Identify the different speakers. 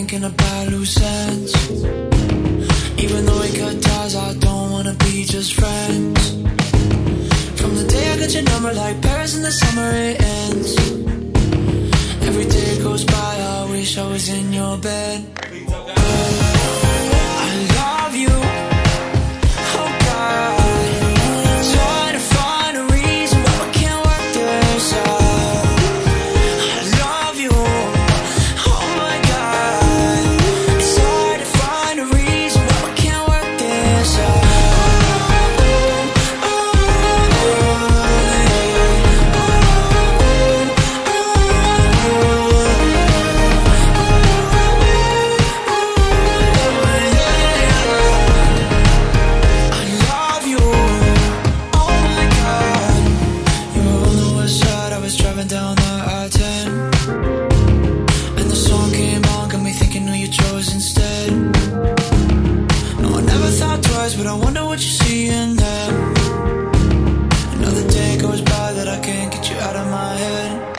Speaker 1: thinking about loose ends. Even though we cut ties, I don't wanna be just friends. From the day I got your number, like Paris in the summer, it ends. Every day goes by, I wish I was in your bed. I love you, oh God. Trying to find a reason why we can't work this out. I love you, oh my God. It's hard to find a reason why we can't work this out. Driving down the I-10 and the song came on, got me thinking who you chose instead. No, I never thought twice, but I wonder what you see in them. Another day goes by that I can't get you out of my head.